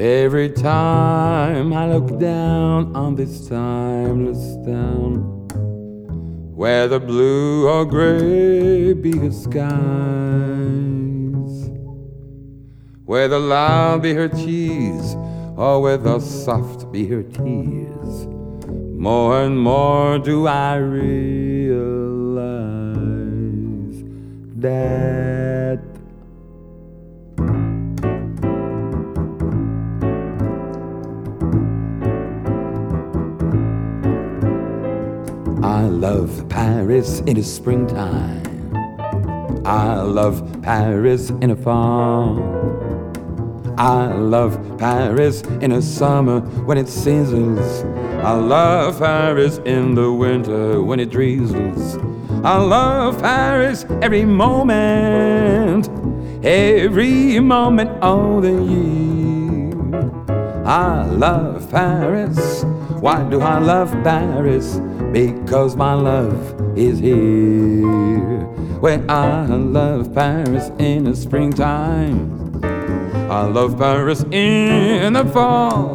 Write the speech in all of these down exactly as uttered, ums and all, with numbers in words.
Every time I look down on this timeless town, whether blue or gray be her skies, whether loud be her cheese or whether soft be her tears, more and more do I realize that I love Paris in the springtime, I love Paris in the fall, I love Paris in the summer when it sizzles, I love Paris in the winter when it drizzles, I love Paris every moment, every moment of the year. I love Paris. Why do I love Paris? Because my love is here. Well, I love Paris in the springtime, I love Paris in the fall,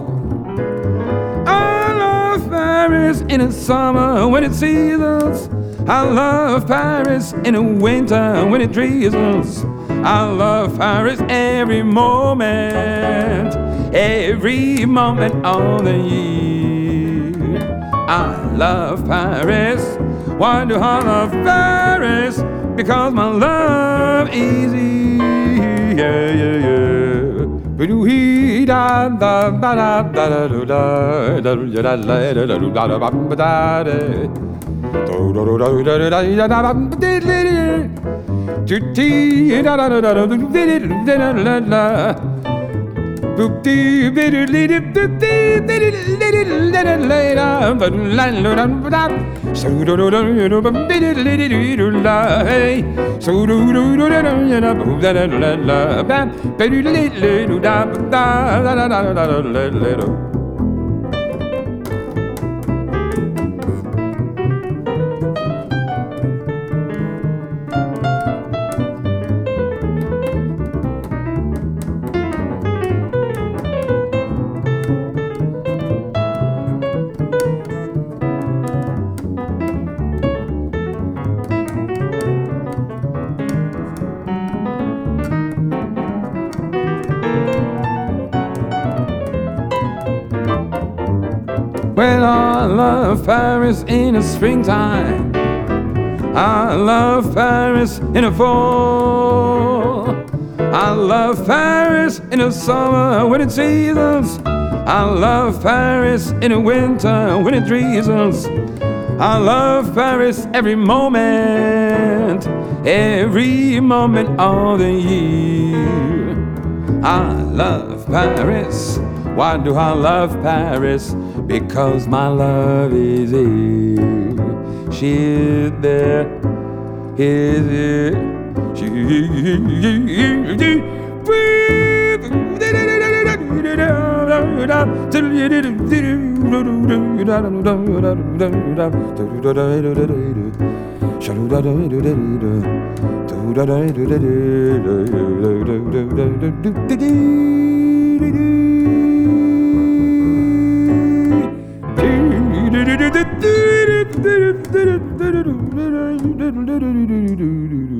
I love Paris in the summer when it seasons, I love Paris in the winter when it drizzles, I love Paris every moment, every moment of the year. I love Paris. Why do I love Paris? Because my love is here. Yeah, yeah, yeah. Da da da da da da da da da. Well, I love Paris in the springtime, I love Paris in the fall, I love Paris in the summer when it seasons, I love Paris in the winter when it drizzles, I love Paris every moment, every moment of the year. I love Paris. Why do I love Paris? Because my love is here. She is there, is here. She is